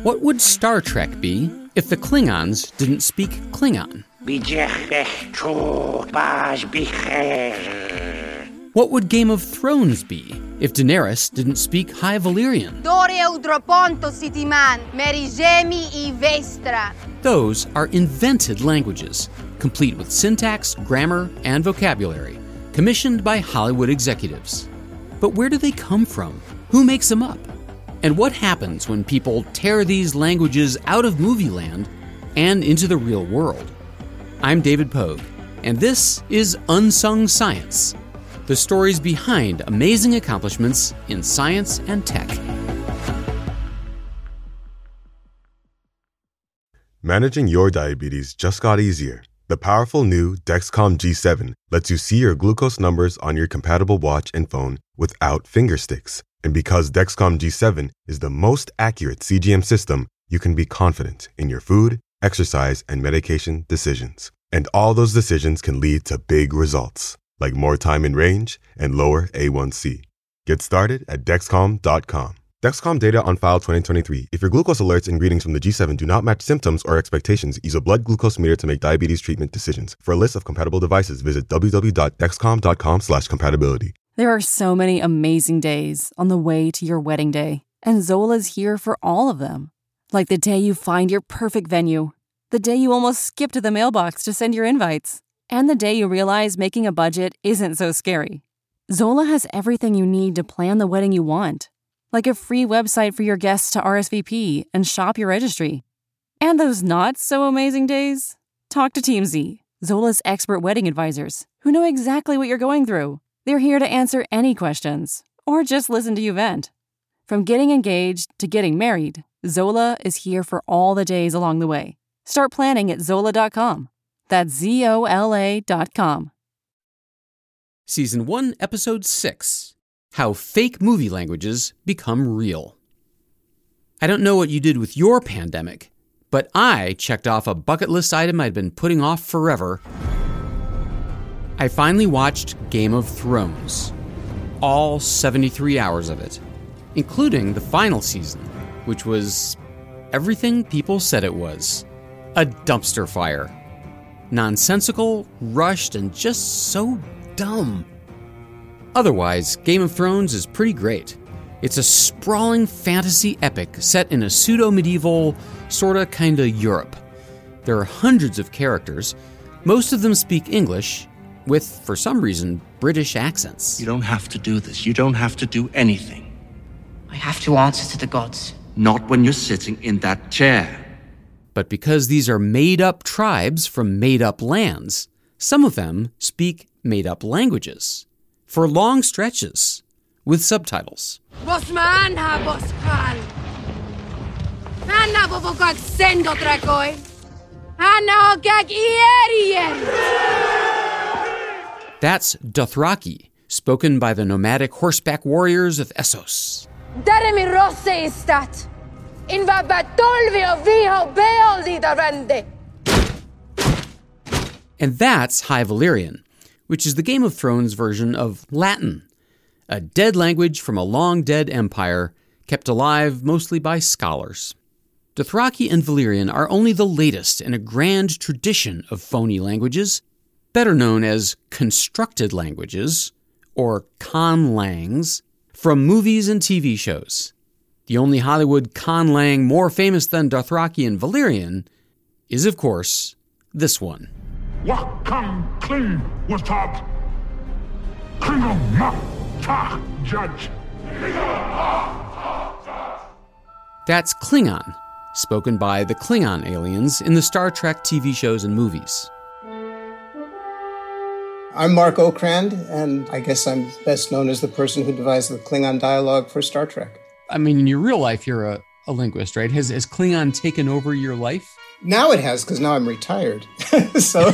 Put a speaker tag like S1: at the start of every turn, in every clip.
S1: What would Star Trek be if the Klingons didn't speak Klingon? What would Game of Thrones be if Daenerys didn't speak High Valyrian? Those are invented languages, complete with syntax, grammar, and vocabulary, commissioned by Hollywood executives. But where do they come from? Who makes them up? And what happens when people tear these languages out of movie land and into the real world? I'm David Pogue, and this is Unsung Science, the stories behind amazing accomplishments in science and tech.
S2: Managing your diabetes just got easier. The powerful new Dexcom G7 lets you see your glucose numbers on your compatible watch and phone without finger sticks. And because Dexcom G7 is the most accurate CGM system, you can be confident in your food, exercise, and medication decisions. And all those decisions can lead to big results, like more time in range and lower A1C. Get started at Dexcom.com. Dexcom data on file 2023. If your glucose alerts and readings from the G7 do not match symptoms or expectations, use a blood glucose meter to make diabetes treatment decisions. For a list of compatible devices, visit www.dexcom.com/compatibility.
S3: There are so many amazing days on the way to your wedding day, and Zola's here for all of them. Like the day you find your perfect venue, the day you almost skip to the mailbox to send your invites, and the day you realize making a budget isn't so scary. Zola has everything you need to plan the wedding you want, like a free website for your guests to RSVP and shop your registry. And those not-so-amazing days? Talk to Team Z, Zola's expert wedding advisors, who know exactly what you're going through. They're here to answer any questions, or just listen to you vent. From getting engaged to getting married, Zola is here for all the days along the way. Start planning at Zola.com. That's ZOLA.com.
S1: Season 1, Episode 6. How fake movie languages become real. I don't know what you did with your pandemic, but I checked off a bucket list item I'd been putting off forever. I finally watched Game of Thrones. All 73 hours of it, including the final season, which was everything people said it was. A dumpster fire. Nonsensical, rushed, and just so dumb. Otherwise, Game of Thrones is pretty great. It's a sprawling fantasy epic set in a pseudo-medieval, sorta kinda Europe. There are hundreds of characters. Most of them speak English, with, for some reason, British accents.
S4: You don't have to do this. You don't have to do anything.
S5: I have to answer to the gods.
S4: Not when you're sitting in that chair.
S1: But because these are made-up tribes from made-up lands, some of them speak made-up languages. For long stretches, with subtitles. That's Dothraki, spoken by the nomadic horseback warriors of Essos. And that's High Valyrian, which is the Game of Thrones version of Latin, a dead language from a long-dead empire kept alive mostly by scholars. Dothraki and Valyrian are only the latest in a grand tradition of phony languages, better known as constructed languages, or conlangs, from movies and TV shows. The only Hollywood conlang more famous than Dothraki and Valyrian is, of course, this one.
S6: Wakam Kling was top. Klingon Ta Judge.
S1: That's Klingon, spoken by the Klingon aliens in the Star Trek TV shows and movies.
S7: I'm Mark Okrand, and I guess I'm best known as the person who devised the Klingon dialogue for Star Trek.
S1: I mean, in your real life, you're a linguist, right? Has Klingon taken over your life?
S7: Now it has, because now I'm retired. So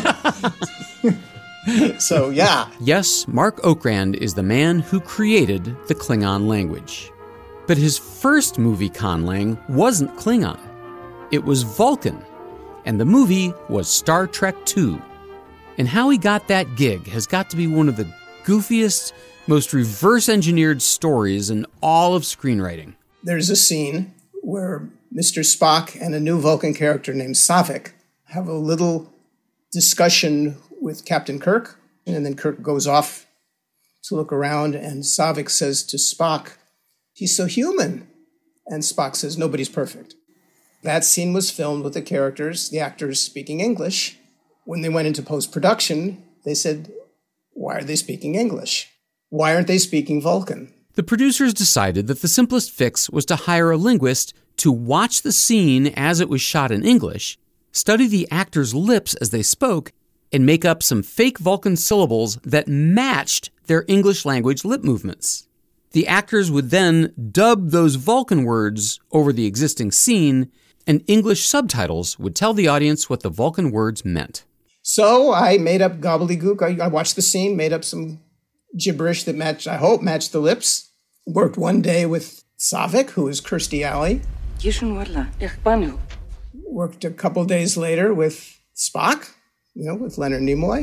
S7: yeah.
S1: Yes, Mark Okrand is the man who created the Klingon language. But his first movie conlang wasn't Klingon. It was Vulcan, and the movie was Star Trek II. And how he got that gig has got to be one of the goofiest, most reverse-engineered stories in all of screenwriting.
S7: There's a scene where Mr. Spock and a new Vulcan character named Saavik have a little discussion with Captain Kirk, and then Kirk goes off to look around, and Saavik says to Spock, "He's so human." And Spock says, "Nobody's perfect." That scene was filmed with the actors speaking English. When they went into post-production, they said, "Why are they speaking English? Why aren't they speaking Vulcan?"
S1: The producers decided that the simplest fix was to hire a linguist to watch the scene as it was shot in English, study the actors' lips as they spoke, and make up some fake Vulcan syllables that matched their English language lip movements. The actors would then dub those Vulcan words over the existing scene, and English subtitles would tell the audience what the Vulcan words meant.
S7: So I made up gobbledygook. I watched the scene, made up some gibberish that matched the lips. Worked one day with Saavik, who is Kirstie Alley. Worked a couple days later with Spock, with Leonard Nimoy.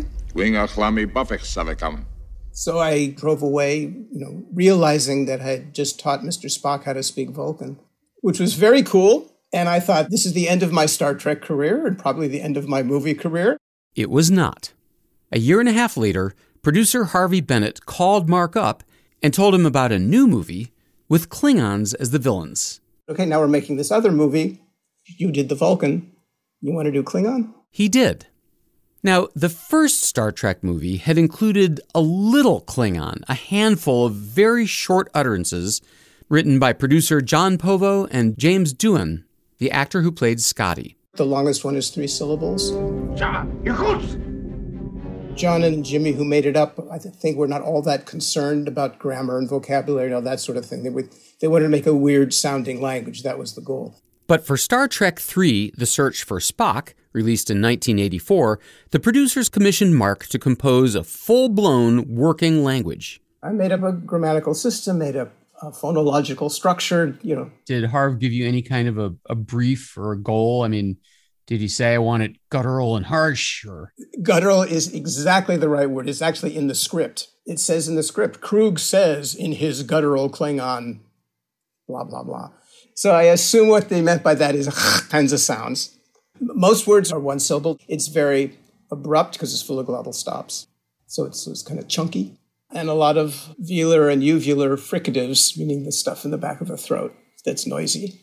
S7: So I drove away, realizing that I had just taught Mr. Spock how to speak Vulcan, which was very cool. And I thought, this is the end of my Star Trek career and probably the end of my movie career.
S1: It was not. A year and a half later, producer Harvey Bennett called Mark up and told him about a new movie with Klingons as the villains.
S7: Okay, now we're making this other movie. You did the Vulcan. You want to do Klingon?
S1: He did. Now, the first Star Trek movie had included a little Klingon, a handful of very short utterances written by producer John Povo and James Doohan, the actor who played Scotty.
S7: The longest one is 3 syllables. John and Jimmy, who made it up, I think were not all that concerned about grammar and vocabulary and all that sort of thing. They wanted to make a weird-sounding language. That was the goal.
S1: But for Star Trek III, The Search for Spock, released in 1984, the producers commissioned Mark to compose a full-blown working language.
S7: I made up a grammatical system, made up a phonological structure,
S1: Did Harv give you any kind of a brief or a goal? I mean, did he say, I want it guttural and harsh? Or
S7: Guttural is exactly the right word. It's actually in the script. It says in the script, Krug says in his guttural Klingon, blah, blah, blah. So I assume what they meant by that is kinds of sounds. Most words are one syllable. It's very abrupt because it's full of glottal stops. So it's kind of chunky. And a lot of velar and uvular fricatives, meaning the stuff in the back of the throat that's noisy.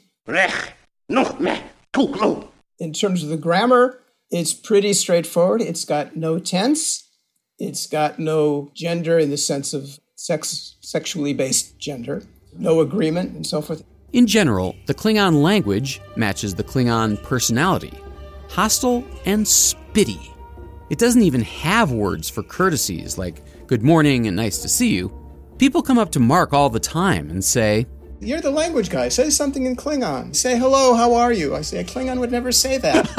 S7: In terms of the grammar, it's pretty straightforward. It's got no tense. It's got no gender in the sense of sexually based gender, no agreement, and so forth.
S1: In general, the Klingon language matches the Klingon personality, hostile and spitty. It doesn't even have words for courtesies like good morning and nice to see you. People come up to Mark all the time and say,
S7: "You're the language guy. Say something in Klingon. Say hello, how are you?" I say, a Klingon would never say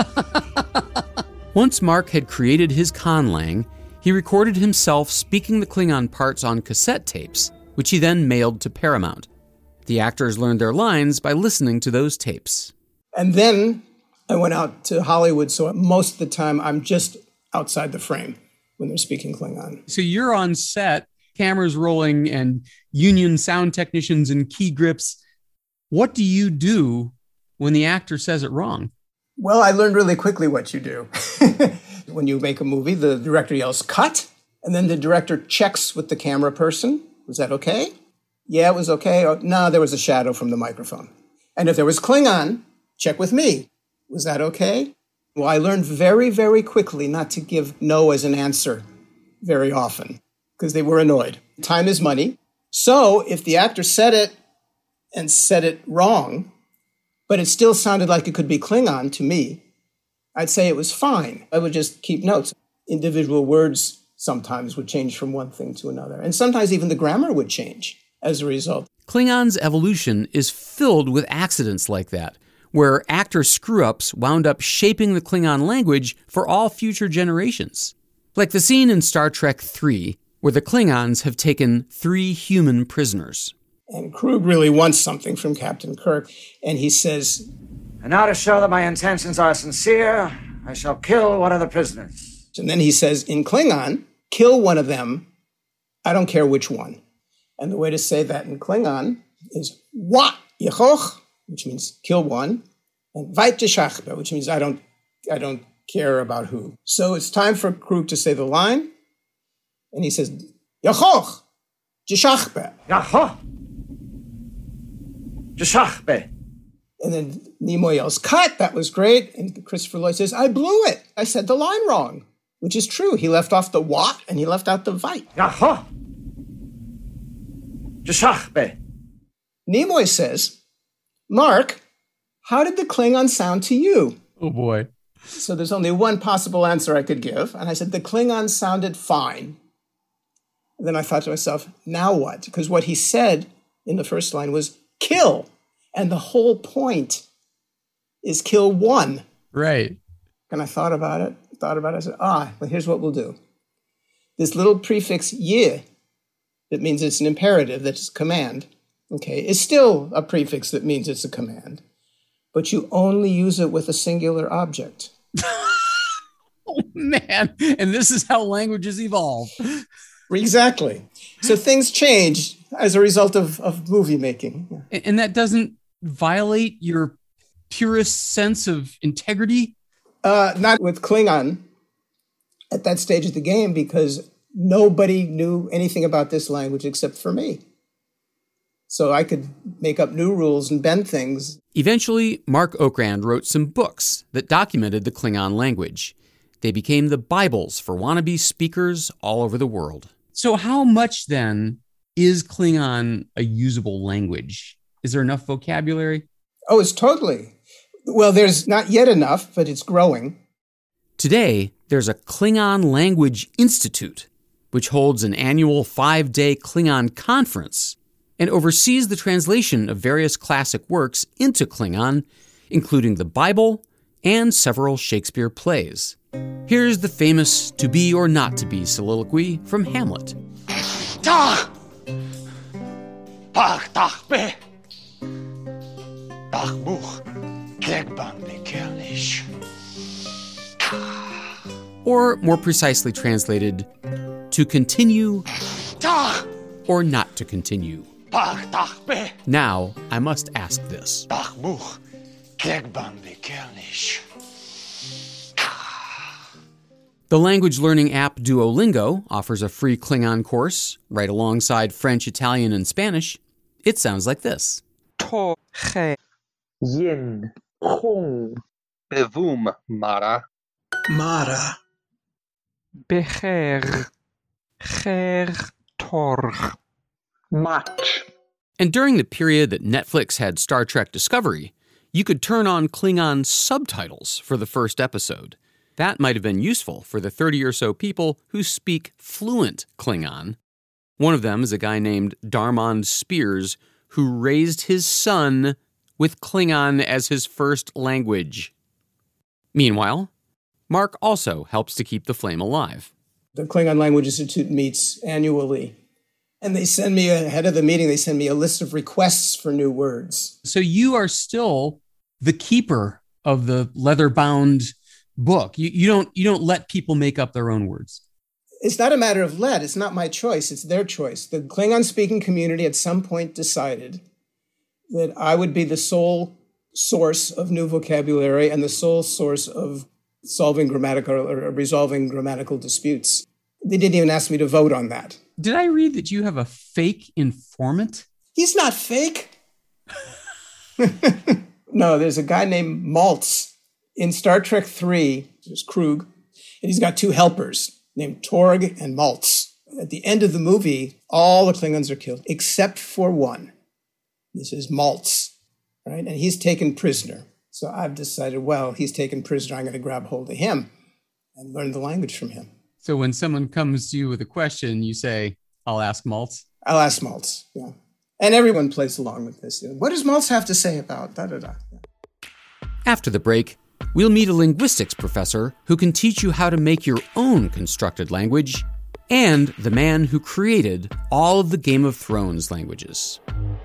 S7: that.
S1: Once Mark had created his conlang, he recorded himself speaking the Klingon parts on cassette tapes, which he then mailed to Paramount. The actors learned their lines by listening to those tapes.
S7: And then I went out to Hollywood, so most of the time I'm just outside the frame when they're speaking Klingon.
S1: So you're on set, cameras rolling, and union sound technicians in key grips. What do you do when the actor says it wrong?
S7: Well, I learned really quickly what you do. When you make a movie, the director yells, "Cut!" And then the director checks with the camera person. Was that okay? Yeah, it was okay. Or, no, there was a shadow from the microphone. And if there was Klingon, check with me. Was that okay? Well, I learned very, very quickly not to give no as an answer very often because they were annoyed. Time is money. So if the actor said it and said it wrong, but it still sounded like it could be Klingon to me, I'd say it was fine. I would just keep notes. Individual words sometimes would change from one thing to another. And sometimes even the grammar would change as a result.
S1: Klingon's evolution is filled with accidents like that, where actor screw-ups wound up shaping the Klingon language for all future generations. Like the scene in Star Trek III, where the Klingons have taken 3 human prisoners.
S7: And Krug really wants something from Captain Kirk, and he says,
S8: "And now to show that my intentions are sincere, I shall kill one of the prisoners."
S7: And then he says, in Klingon, "Kill one of them, I don't care which one." And the way to say that in Klingon is "Wa Yechoch," which means kill one, and Weit Geschachbe, which means I don't care about who. So it's time for Krug to say the line, and he says, Yachoch, Geschachbe.
S8: Yachoch, Geschachbe.
S7: And then Nimoy yells, cut, that was great. And Christopher Lloyd says, I blew it. I said the line wrong, which is true. He left off the what and he left out the Weit.
S8: Yachoch, Geschachbe.
S7: Nimoy says, Mark, how did the Klingon sound to you?
S1: Oh, boy.
S7: So there's only one possible answer I could give. And I said, the Klingon sounded fine. And then I thought to myself, now what? Because what he said in the first line was kill. And the whole point is kill one.
S1: Right.
S7: And I thought about it. I said, well, here's what we'll do. This little prefix ye, that means it's an imperative, that's a command, okay, is still a prefix that means it's a command. But you only use it with a singular object.
S1: Oh, man. And this is how languages evolve.
S7: Exactly. So things change as a result of movie making.
S1: And that doesn't violate your purest sense of integrity?
S7: Not with Klingon at that stage of the game, because nobody knew anything about this language except for me. So I could make up new rules and bend things.
S1: Eventually, Mark Okrand wrote some books that documented the Klingon language. They became the Bibles for wannabe speakers all over the world. So how much, then, is Klingon a usable language? Is there enough vocabulary?
S7: Oh, it's totally. Well, there's not yet enough, but it's growing.
S1: Today, there's a Klingon Language Institute, which holds an annual 5-day Klingon conference and oversees the translation of various classic works into Klingon, including the Bible and several Shakespeare plays. Here's the famous To Be or Not to Be soliloquy from Hamlet.
S9: Tach! Pach, tach, be! Tach, buch, kekban, bekerlich.
S1: Or, more precisely translated, to continue
S9: Tach!
S1: or not to continue.
S9: Pach, tach, be!
S1: Now, I must ask this.
S9: Tach, buch, kekban, bekerlich.
S1: The language learning app Duolingo offers a free Klingon course right alongside French, Italian, and Spanish. It sounds like this.
S10: To, che, yin, khung.
S11: Bevum, Mara.
S10: Mara. Becher, cher, torch. Match.
S1: And during the period that Netflix had Star Trek Discovery, you could turn on Klingon subtitles for the first episode. That might have been useful for the 30 or so people who speak fluent Klingon. One of them is a guy named Darmond Spears, who raised his son with Klingon as his first language. Meanwhile, Mark also helps to keep the flame alive.
S7: The Klingon Language Institute meets annually, and they send me, ahead of the meeting, they send me a list of requests for new words.
S1: So you are still the keeper of the leather-bound book. You don't let people make up their own words.
S7: It's not a matter of let. It's not my choice. It's their choice. The Klingon-speaking community at some point decided that I would be the sole source of new vocabulary and the sole source of solving grammatical or resolving grammatical disputes. They didn't even ask me to vote on that.
S1: Did I read that you have a fake informant?
S7: He's not fake. No, there's a guy named Maltz. In Star Trek III, there's Krug, and he's got two helpers named Torg and Maltz. At the end of the movie, all the Klingons are killed, except for one. This is Maltz, right? And he's taken prisoner. So I've decided, well, he's taken prisoner, I'm going to grab hold of him and learn the language from him.
S1: So when someone comes to you with a question, you say, I'll ask Maltz?
S7: I'll ask Maltz, yeah. And everyone plays along with this. What does Maltz have to say about da-da-da? Yeah.
S1: After the break, we'll meet a linguistics professor who can teach you how to make your own constructed language, and the man who created all of the Game of Thrones languages.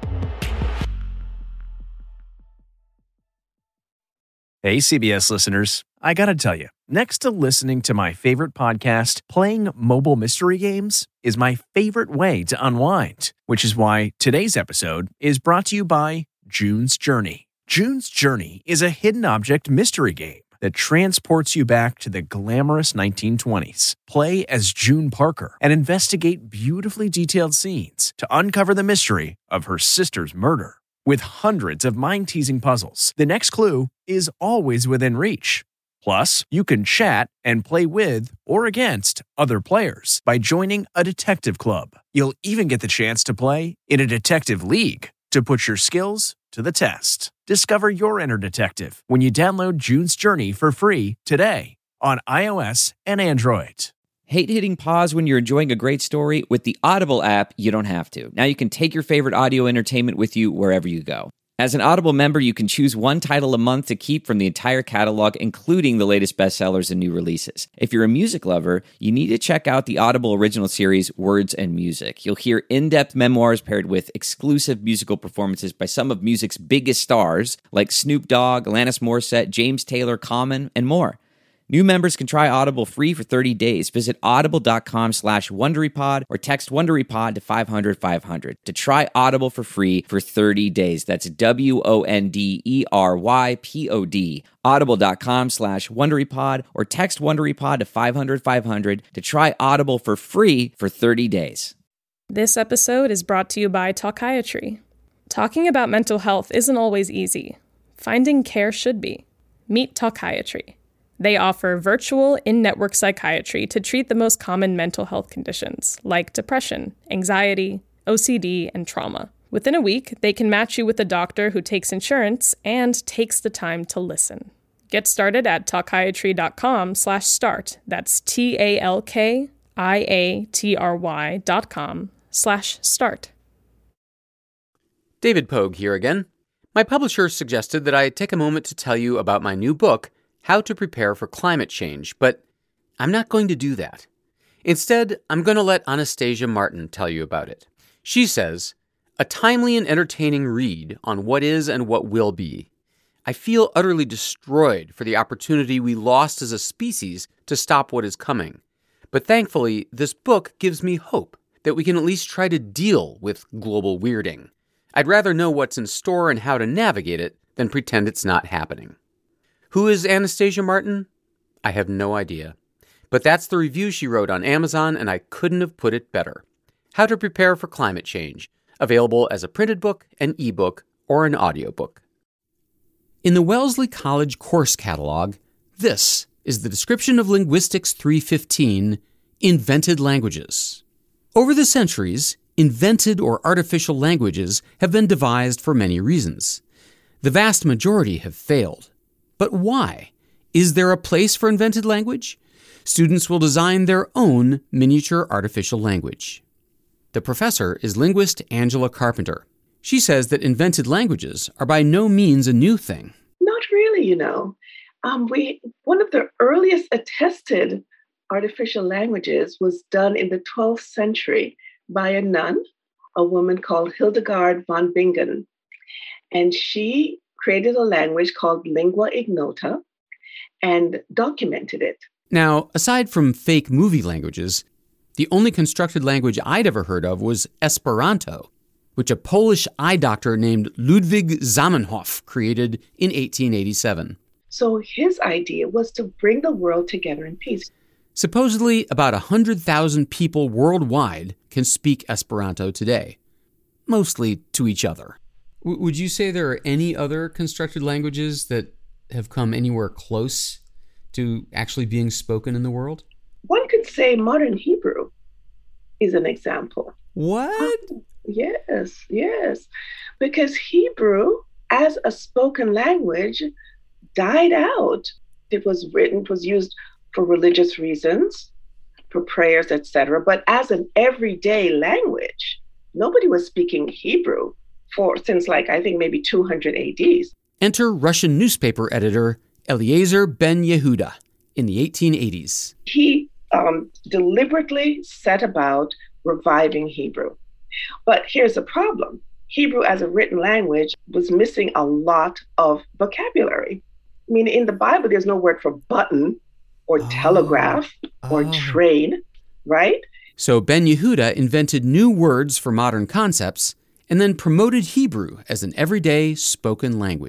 S12: Hey, CBS listeners, I gotta tell you, next to listening to my favorite podcast, playing mobile mystery games is my favorite way to unwind, which is why today's episode is brought to you by June's Journey. June's Journey is a hidden object mystery game that transports you back to the glamorous 1920s. Play as June Parker and investigate beautifully detailed scenes to uncover the mystery of her sister's murder. With hundreds of mind-teasing puzzles, the next clue is always within reach. Plus, you can chat and play with or against other players by joining a detective club. You'll even get the chance to play in a detective league to put your skills to the test. Discover your inner detective when you download June's Journey for free today on iOS and Android.
S13: Hate hitting pause when you're enjoying a great story? With the Audible app, you don't have to. Now you can take your favorite audio entertainment with you wherever you go. As an Audible member, you can choose one title a month to keep from the entire catalog, including the latest bestsellers and new releases. If you're a music lover, you need to check out the Audible original series, Words and Music. You'll hear in-depth memoirs paired with exclusive musical performances by some of music's biggest stars, like Snoop Dogg, Alanis Morissette, James Taylor, Common, and more. New members can try Audible free for 30 days. Visit audible.com/WonderyPod or text WonderyPod to 500-500 to try Audible for free for 30 days. That's WONDERYPOD. Audible.com/WonderyPod or text WonderyPod to 500-500 to try Audible for free for 30 days.
S14: This episode is brought to you by Talkiatry. Talking about mental health isn't always easy. Finding care should be. Meet Talkiatry. They offer virtual, in-network psychiatry to treat the most common mental health conditions, like depression, anxiety, OCD, and trauma. Within a week, they can match you with a doctor who takes insurance and takes the time to listen. Get started at talkiatry.com/start. That's TALKIATRY.com/start.
S1: David Pogue here again. My publisher suggested that I take a moment to tell you about my new book, How to Prepare for Climate Change, but I'm not going to do that. Instead, I'm going to let Anastasia Martin tell you about it. She says, a timely and entertaining read on what is and what will be. I feel utterly destroyed for the opportunity we lost as a species to stop what is coming. But thankfully, this book gives me hope that we can at least try to deal with global weirding. I'd rather know what's in store and how to navigate it than pretend it's not happening. Who is Anastasia Martin? I have no idea. But that's the review she wrote on Amazon, and I couldn't have put it better. How to Prepare for Climate Change, available as a printed book, an ebook, or an audiobook. In the Wellesley College course catalog, this is the description of Linguistics 315, Invented Languages. Over the centuries, invented or artificial languages have been devised for many reasons. The vast majority have failed. But why? Is there a place for invented language? Students will design their own miniature artificial language. The professor is linguist Angela Carpenter. She says that invented languages are by no means a new thing.
S15: Not really, you know. One of the earliest attested artificial languages was done in the 12th century by a nun, a woman called Hildegard von Bingen. And she created a language called lingua ignota and documented it.
S1: Now, aside from fake movie languages, the only constructed language I'd ever heard of was Esperanto, which a Polish eye doctor named Ludwig Zamenhof created in 1887.
S15: So his idea was to bring the world together in peace.
S1: Supposedly, about 100,000 people worldwide can speak Esperanto today, mostly to each other. Would you say there are any other constructed languages that have come anywhere close to actually being spoken in the world?
S15: One could say modern Hebrew is an example.
S1: What?
S15: Yes. Because Hebrew, as a spoken language, died out. It was used for religious reasons, for prayers, etc. But as an everyday language, nobody was speaking Hebrew since I think maybe 200 AD.
S1: Enter Russian newspaper editor Eliezer Ben Yehuda in the 1880s.
S15: He deliberately set about reviving Hebrew. But here's the problem. Hebrew as a written language was missing a lot of vocabulary. I mean, in the Bible, there's no word for button or telegraph or train, right?
S1: So Ben Yehuda invented new words for modern concepts and then promoted Hebrew as an everyday spoken language.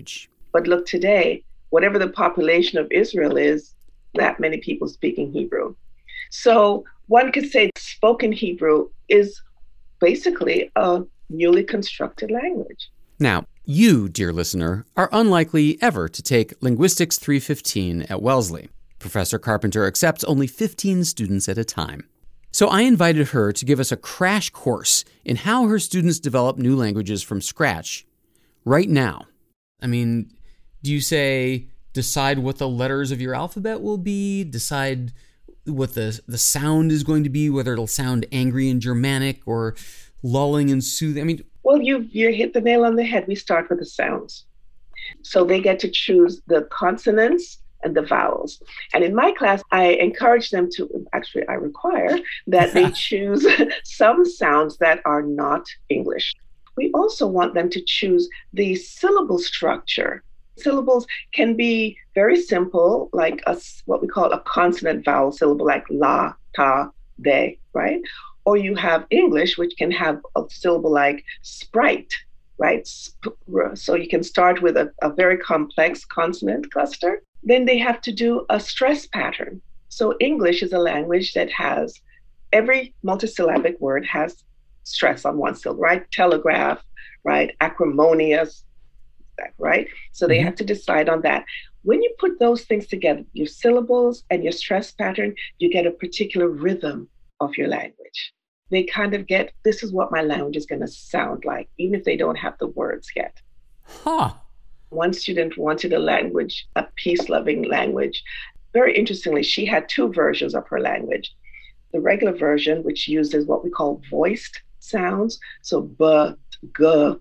S15: But look today, whatever the population of Israel is, that many people speaking Hebrew. So one could say spoken Hebrew is basically a newly constructed language.
S1: Now, you, dear listener, are unlikely ever to take Linguistics 315 at Wellesley. Professor Carpenter accepts only 15 students at a time. So I invited her to give us a crash course in how her students develop new languages from scratch right now. I mean, do you say, decide what the letters of your alphabet will be, decide what the sound is going to be, whether it'll sound angry in Germanic or lulling and soothing? I mean,
S15: well, you hit the nail on the head. We start with the sounds. So they get to choose the consonants and the vowels. And in my class, I encourage them to, actually, I require that they choose some sounds that are not English. We also want them to choose the syllable structure. Syllables can be very simple, like what we call a consonant vowel syllable, like la, ta, de, right? Or you have English, which can have a syllable like sprite, right? So you can start with a very complex consonant cluster. Then they have to do a stress pattern. So English is a language that has, every multisyllabic word has stress on one syllable, right? Telegraph, right? Acrimonious, right? So they have to decide on that. When you put those things together, your syllables and your stress pattern, you get a particular rhythm of your language. They kind of get, this is what my language is going to sound like, even if they don't have the words yet.
S1: Huh.
S15: One student wanted a language, a peace-loving language. Very interestingly, she had two versions of her language. The regular version, which uses what we call voiced sounds. So b, g,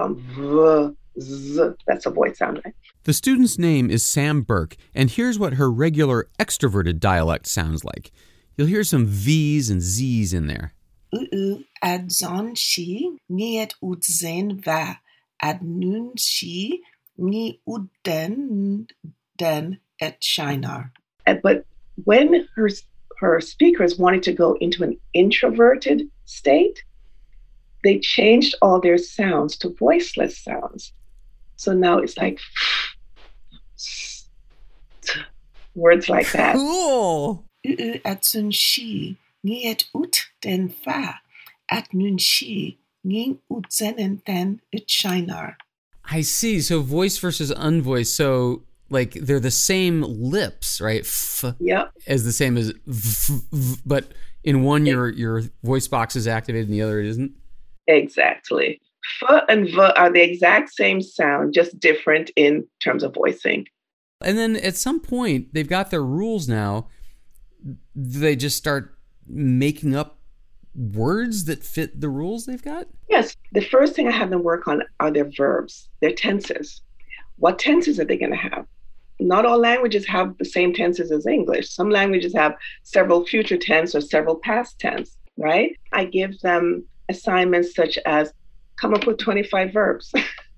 S15: v, z, that's a voiced sound, right?
S1: The student's name is Sam Burke, and here's what her regular extroverted dialect sounds like. You'll hear some V's and Z's in there.
S16: Adzon shi niet udzen va adnun shi ni uden den et shinar.
S15: But when her speakers wanted to go into an introverted state, they changed all their sounds to voiceless sounds. So now it's like words like that.
S1: Cool.
S16: Adzon shi niet uden va adnun shi ni udzen den et shinar.
S1: I see. So voice versus unvoiced. So like they're the same lips, right? F as the same as v, but in one your voice box is activated and the other it isn't?
S15: Exactly. F and v are the exact same sound, just different in terms of voicing.
S1: And then at some point, they've got their rules now. They just start making up words that fit the rules they've got?
S15: Yes. The first thing I have them work on are their verbs, their tenses. What tenses are they going to have? Not all languages have the same tenses as English. Some languages have several future tense or several past tense, right? I give them assignments such as come up with 25 verbs.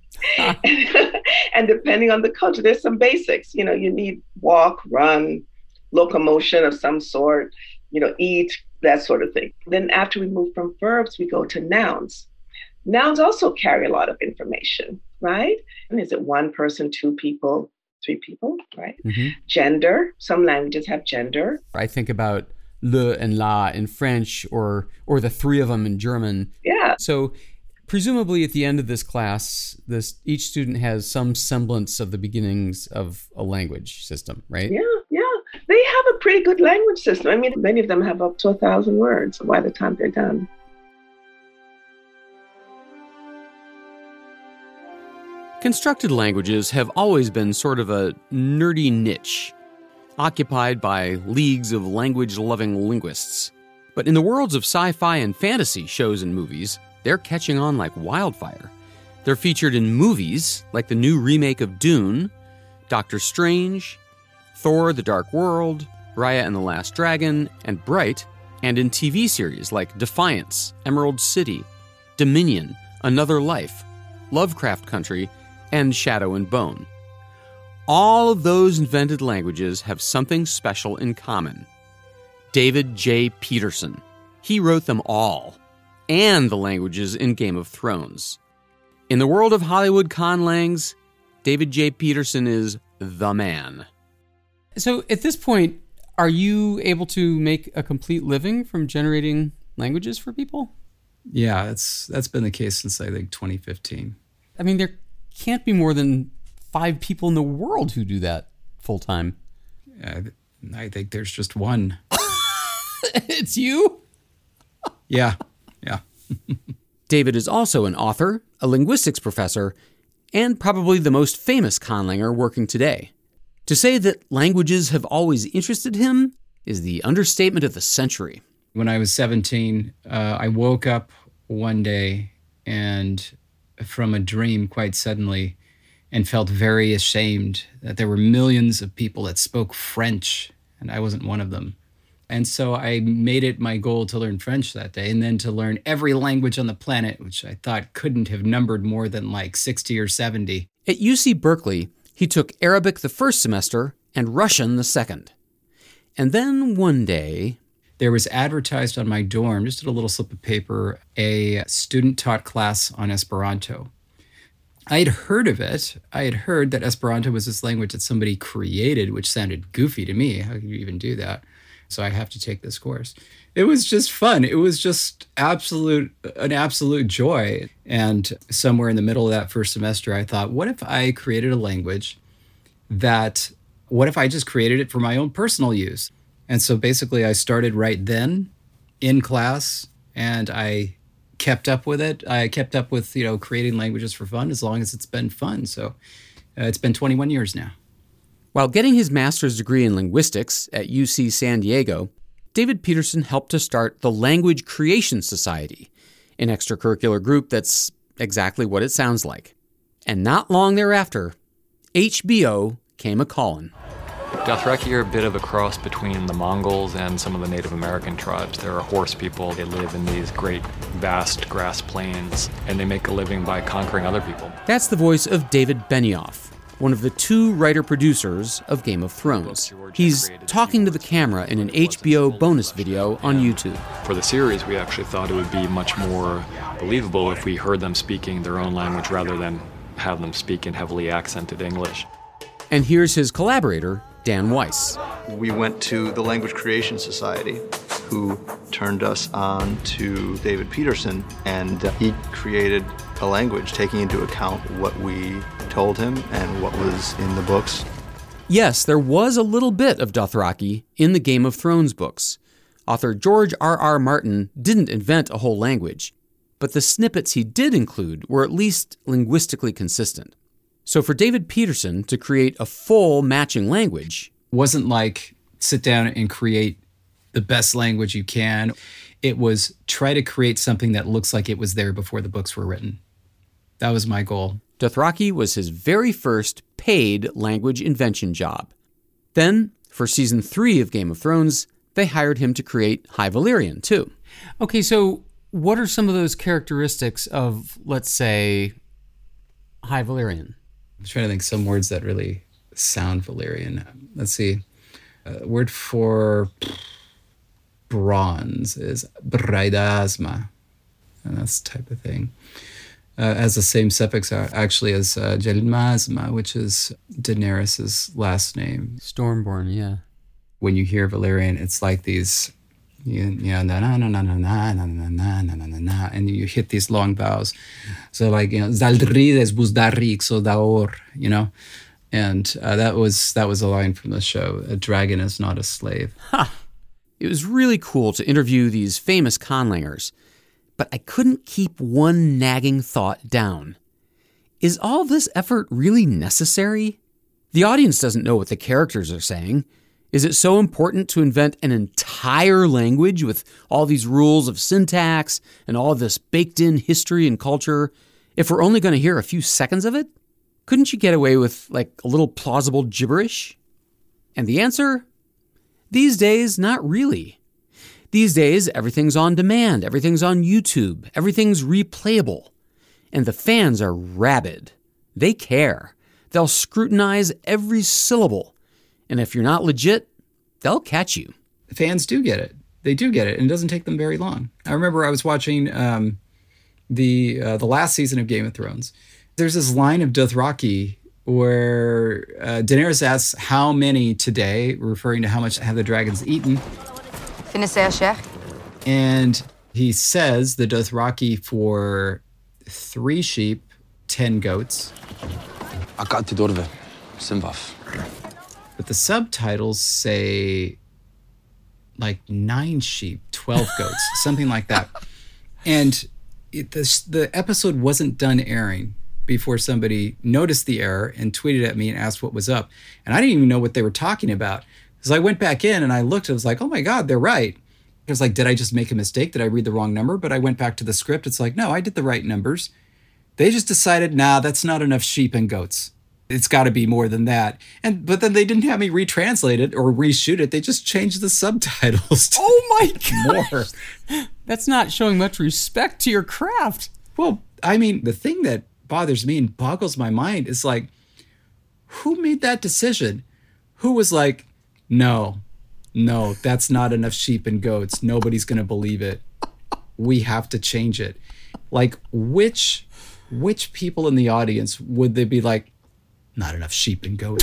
S15: And depending on the culture, there's some basics. You know, you need walk, run, locomotion of some sort, you know, eat, that sort of thing. Then after we move from verbs, we go to nouns. Nouns also carry a lot of information, right? And is it one person, two people, three people, right? Mm-hmm. Gender. Some languages have gender.
S1: I think about le and la in French or the three of them in German.
S15: Yeah.
S1: So presumably at the end of this class, each student has some semblance of the beginnings of a language system, right?
S15: Yeah. They have a pretty good language system. I mean, many of them have up to 1,000 words by the time they're done.
S1: Constructed languages have always been sort of a nerdy niche, occupied by leagues of language-loving linguists. But in the worlds of sci-fi and fantasy shows and movies, they're catching on like wildfire. They're featured in movies like the new remake of Dune, Doctor Strange, Thor: The Dark World, Raya and the Last Dragon, and Bright, and in TV series like Defiance, Emerald City, Dominion, Another Life, Lovecraft Country, and Shadow and Bone. All of those invented languages have something special in common. David J. Peterson. He wrote them all, and the languages in Game of Thrones. In the world of Hollywood conlangs, David J. Peterson is the man. So at this point, are you able to make a complete living from generating languages for people?
S17: Yeah, that's been the case since, I think, 2015.
S1: I mean, there can't be more than 5 people in the world who do that full time.
S17: I think there's just one.
S1: It's you?
S17: Yeah.
S1: David is also an author, a linguistics professor, and probably the most famous conlanger working today. To say that languages have always interested him is the understatement of the century.
S17: When I was 17, I woke up one day and from a dream quite suddenly and felt very ashamed that there were millions of people that spoke French and I wasn't one of them. And so I made it my goal to learn French that day and then to learn every language on the planet, which I thought couldn't have numbered more than like 60 or 70.
S1: At UC Berkeley, he took Arabic the first semester and Russian the second. And then one day,
S17: there was advertised on my dorm, just a little slip of paper, a student-taught class on Esperanto. I had heard of it. I had heard that Esperanto was this language that somebody created, which sounded goofy to me. How could you even do that? So I have to take this course. It was just fun. It was just an absolute joy. And somewhere in the middle of that first semester, I thought, what if I created a language what if I just created it for my own personal use? And so basically I started right then in class and I kept up with it. I kept up with, creating languages for fun as long as it's been fun. So it's been 21 years now.
S1: While getting his master's degree in linguistics at UC San Diego, David Peterson helped to start the Language Creation Society, an extracurricular group that's exactly what it sounds like. And not long thereafter, HBO came a-callin'.
S18: Dothraki are a bit of a cross between the Mongols and some of the Native American tribes. They're a horse people. They live in these great, vast grass plains, and they make a living by conquering other people.
S1: That's the voice of David Benioff, one of the 2 writer-producers of Game of Thrones. He's talking to the camera in an HBO bonus video on YouTube.
S18: For the series, we actually thought it would be much more believable if we heard them speaking their own language rather than have them speak in heavily accented English.
S1: And here's his collaborator, Dan Weiss.
S19: We went to the Language Creation Society, who turned us on to David Peterson, and he created a language taking into account what we told him and what was in the books.
S1: Yes, there was a little bit of Dothraki in the Game of Thrones books. Author George R.R. Martin didn't invent a whole language, but the snippets he did include were at least linguistically consistent. So for David Peterson to create a full matching language
S17: wasn't like sit down and create the best language you can. It was try to create something that looks like it was there before the books were written. That was my goal.
S1: Dothraki was his very first paid language invention job. Then, for season 3 of Game of Thrones, they hired him to create High Valyrian, too. Okay, so what are some of those characteristics of, let's say, High Valyrian?
S17: I'm trying to think some words that really sound Valyrian. Let's see. Word for bronze is braidasma. And that's the type of thing. Has the same suffix actually as Jelmasma, which is Daenerys' last name.
S1: Stormborn, yeah.
S17: When you hear Valyrian, it's like these, and you hit these long vowels. So like, Zaldrides Buzdarik Sodaor, and that was a line from the show. A dragon is not a slave.
S1: Ha! It was really cool to interview these famous conlangers. But I couldn't keep one nagging thought down. Is all this effort really necessary? The audience doesn't know what the characters are saying. Is it so important to invent an entire language with all these rules of syntax and all this baked-in history and culture if we're only going to hear a few seconds of it? Couldn't you get away with, like, a little plausible gibberish? And the answer? These days, not really. These days, everything's on demand, everything's on YouTube, everything's replayable. And the fans are rabid. They care. They'll scrutinize every syllable. And if you're not legit, they'll catch you.
S17: The fans do get it. They do get it, and it doesn't take them very long. I remember I was watching the last season of Game of Thrones. There's this line of Dothraki where Daenerys asks how many today, referring to how much have the dragons eaten. And he says the Dothraki for 3 sheep, 10 goats. But the subtitles say like 9 sheep, 12 goats, something like that. And the episode wasn't done airing before somebody noticed the error and tweeted at me and asked what was up. And I didn't even know what they were talking about. So I went back in and I looked, and I was like, oh my God, they're right. I was like, did I just make a mistake? Did I read the wrong number? But I went back to the script. It's like, no, I did the right numbers. They just decided, nah, that's not enough sheep and goats. It's got to be more than that. But then they didn't have me retranslate it or reshoot it. They just changed the subtitles to
S1: my God.
S17: more.
S1: That's not showing much respect to your craft.
S17: Well, I mean, the thing that bothers me and boggles my mind is like, who made that decision? Who was like, no, that's not enough sheep and goats. Nobody's going to believe it. We have to change it. Like, which people in the audience would they be like, not enough sheep and goats?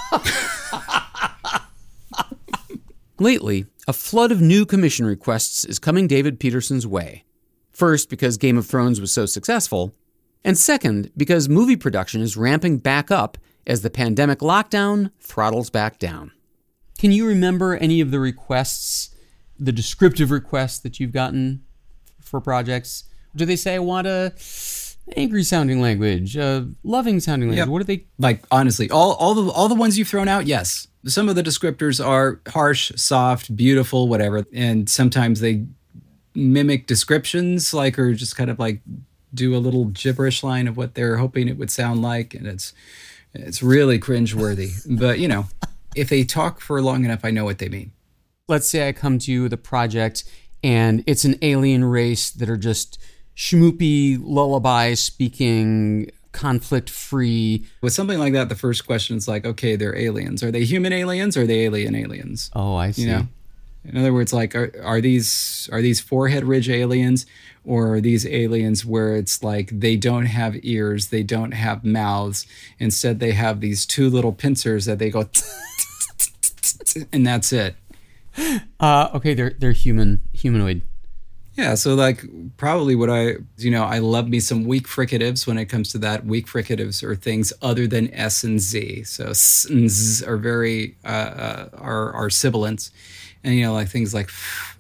S1: Lately, a flood of new commission requests is coming David Peterson's way. First, because Game of Thrones was so successful, and second, because movie production is ramping back up as the pandemic lockdown throttles back down. Can you remember any of the requests, the descriptive requests that you've gotten for projects? Do they say, I want a angry sounding language, loving sounding language?
S17: Yep.
S1: What do they...
S17: Like, honestly, all the ones you've thrown out, yes. Some of the descriptors are harsh, soft, beautiful, whatever. And sometimes they mimic descriptions, like, or just kind of like do a little gibberish line of what they're hoping it would sound like. And it's really cringeworthy. But, you know, if they talk for long enough, I know what they mean.
S1: Let's say I come to you with a project and it's an alien race that are just schmoopy, lullaby speaking, conflict-free.
S17: With something like that, the first question is like, okay, they're aliens. Are they human aliens or are they alien aliens?
S1: Oh, I see.
S17: You know? In other words, like, are these forehead ridge aliens, or are these aliens where it's like they don't have ears, they don't have mouths, instead they have these 2 little pincers that they go and that's it.
S1: Okay, they're humanoid.
S17: Yeah, so like probably what I love me some weak fricatives when it comes to that. Weak fricatives are things other than S and Z. So S and Z are very are sibilants, and you know, like things like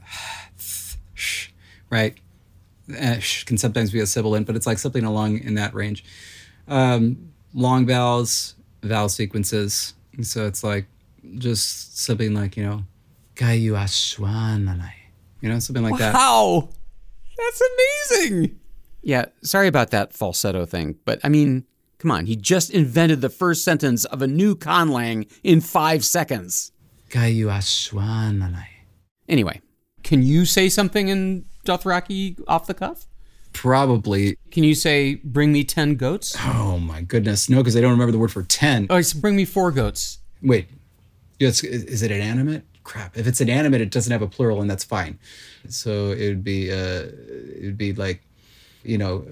S17: right, can sometimes be a sibilant, but it's like something along in that range. Long vowels, vowel sequences. So it's like just something like, you know, Kayu Ashwanalai. You know, something like that.
S1: Wow! That's amazing! Yeah, sorry about that falsetto thing, but I mean, come on, he just invented the first sentence of a new conlang in 5 seconds.
S17: Kayu Ashwanalai.
S1: Anyway, can you say something in Dothraki off the cuff?
S17: Probably.
S1: Can you say, bring me 10 goats?
S17: Oh my goodness, no, because I don't remember the word for 10.
S1: Oh, so bring me 4 goats.
S17: Wait, is it inanimate? Crap. If it's inanimate, it doesn't have a plural, and that's fine. So it would be like, you know,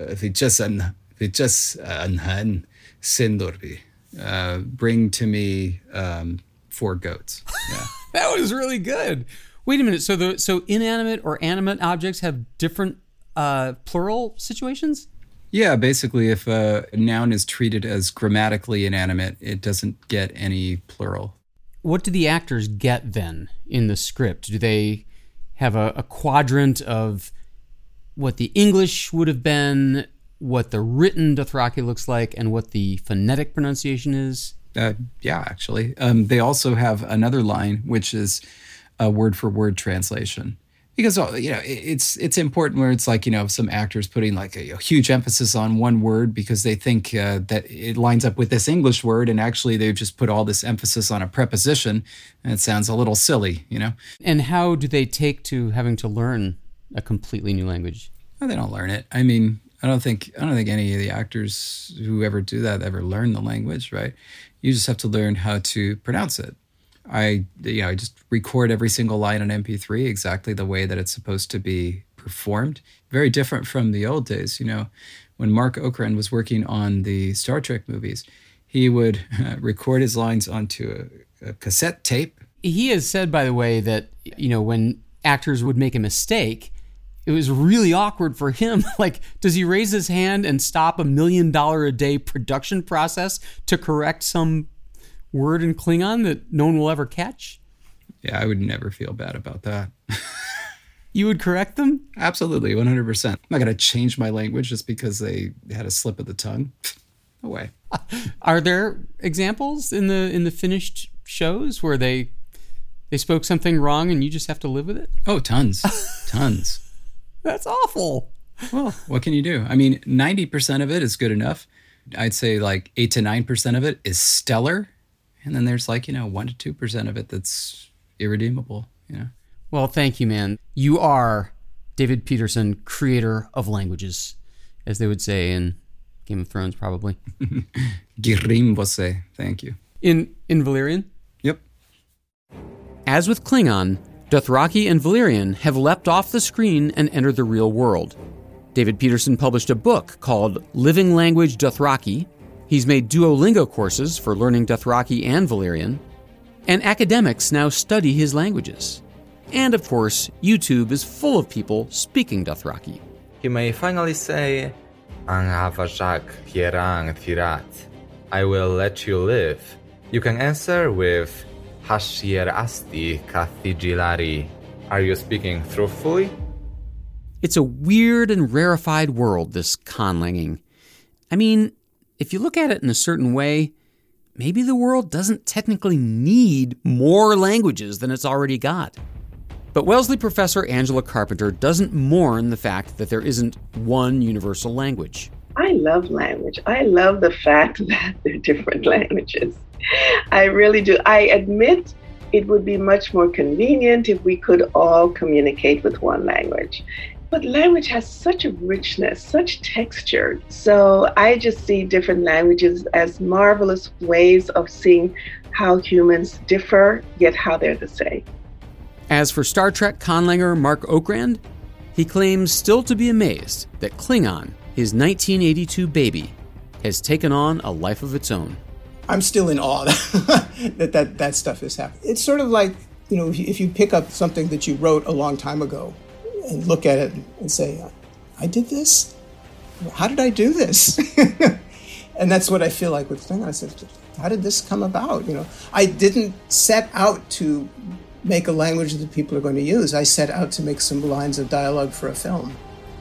S17: bring to me 4 goats. Yeah.
S1: That was really good. Wait a minute. So inanimate or animate objects have different plural situations?
S17: Yeah, basically, if a noun is treated as grammatically inanimate, it doesn't get any plural.
S1: What do the actors get then in the script? Do they have a quadrant of what the English would have been, what the written Dothraki looks like, and what the phonetic pronunciation is?
S17: Yeah, actually. They also have another line, which is a word-for-word translation. Because, you know, it's important where it's like, you know, some actors putting like a huge emphasis on one word because they think that it lines up with this English word, and actually they've just put all this emphasis on a preposition, and it sounds a little silly, you know?
S1: And how do they take to having to learn a completely new language?
S17: Well, they don't learn it. I mean, I don't think any of the actors who ever do that ever learn the language, right? You just have to learn how to pronounce it. I just record every single line on MP3 exactly the way that it's supposed to be performed. Very different from the old days, you know. When Mark Okrand was working on the Star Trek movies, He would record his lines onto a cassette tape.
S1: He has said, by the way, that, when actors would make a mistake, it was really awkward for him. Like, does he raise his hand and stop $1 million a day production process to correct some word in Klingon that no one will ever catch?
S17: Yeah, I would never feel bad about that.
S1: You would correct them?
S17: Absolutely, 100%. I'm not going to change my language just because they had a slip of the tongue. No way.
S1: Are there examples in the finished shows where they spoke something wrong and you just have to live with it?
S17: Oh, tons. Tons.
S1: That's awful.
S17: Well, what can you do? I mean, 90% of it is good enough. I'd say like 8 to 9% of it is stellar. And then there's 1 to 2% of it that's irredeemable,
S1: Well, thank you, man. You are David Peterson, creator of languages, as they would say in Game of Thrones, probably.
S17: Girim você. Thank you.
S1: In Valyrian?
S17: Yep.
S1: As with Klingon, Dothraki and Valyrian have leapt off the screen and entered the real world. David Peterson published a book called Living Language Dothraki. He's made Duolingo courses for learning Dothraki and Valyrian. And academics now study his languages. And of course, YouTube is full of people speaking Dothraki.
S20: You may finally say, Angavajak Hierang Thirat. I will let you live. You can answer with Hashir Asti Kathijilari. Are you speaking truthfully?
S1: It's a weird and rarefied world, this conlanging. I mean, if you look at it in a certain way, maybe the world doesn't technically need more languages than it's already got. But Wellesley professor Angela Carpenter doesn't mourn the fact that there isn't one universal language.
S15: I love language. I love the fact that there are different languages. I really do. I admit it would be much more convenient if we could all communicate with one language. But language has such a richness, such texture. So I just see different languages as marvelous ways of seeing how humans differ, yet how they're the same.
S1: As for Star Trek conlanger Mark Okrand, he claims still to be amazed that Klingon, his 1982 baby, has taken on a life of its own.
S7: I'm still in awe that stuff is happening. It's sort of like, if you pick up something that you wrote a long time ago and look at it and say, I did this? How did I do this? And that's what I feel like with Klingon. I said, how did this come about? I didn't set out to make a language that people are going to use. I set out to make some lines of dialogue for a film.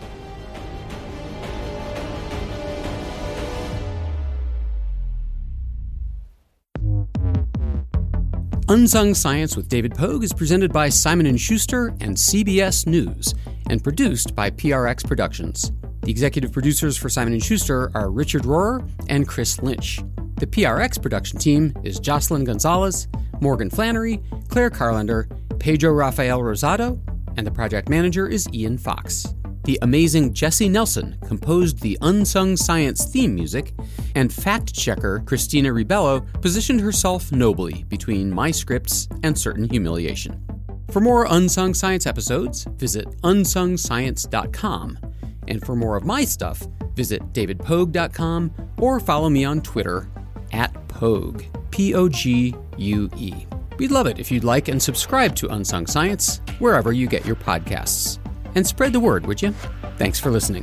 S1: Unsung Science with David Pogue is presented by Simon & Schuster and CBS News and produced by PRX Productions. The executive producers for Simon & Schuster are Richard Rohrer and Chris Lynch. The PRX production team is Jocelyn Gonzalez, Morgan Flannery, Claire Carlander, Pedro Rafael Rosado, and the project manager is Ian Fox. The amazing Jesse Nelson composed the Unsung Science theme music, and fact-checker Christina Ribello positioned herself nobly between my scripts and certain humiliation. For more Unsung Science episodes, visit unsungscience.com. And for more of my stuff, visit davidpogue.com or follow me on Twitter @Pogue, Pogue. We'd love it if you'd like and subscribe to Unsung Science wherever you get your podcasts. And spread the word, would you? Thanks for listening.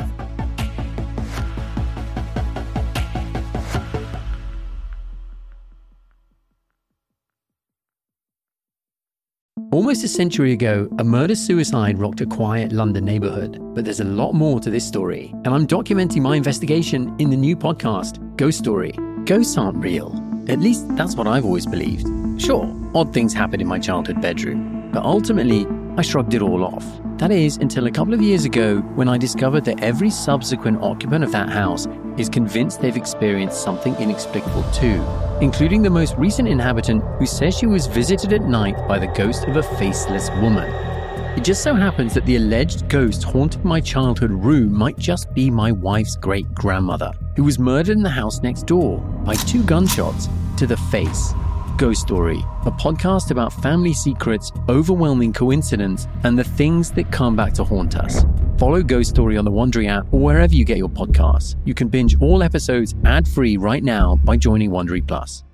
S21: Almost a century ago, a murder-suicide rocked a quiet London neighborhood. But there's a lot more to this story, and I'm documenting my investigation in the new podcast, Ghost Story. Ghosts aren't real. At least that's what I've always believed. Sure, odd things happen in my childhood bedroom, but ultimately, I shrugged it all off. That is, until a couple of years ago, when I discovered that every subsequent occupant of that house is convinced they've experienced something inexplicable too, including the most recent inhabitant who says she was visited at night by the ghost of a faceless woman. It just so happens that the alleged ghost haunting my childhood room might just be my wife's great-grandmother, who was murdered in the house next door by 2 gunshots to the face. Ghost Story, a podcast about family secrets, overwhelming coincidence, and the things that come back to haunt us. Follow Ghost Story on the Wondery app or wherever you get your podcasts. You can binge all episodes ad-free right now by joining Wondery Plus.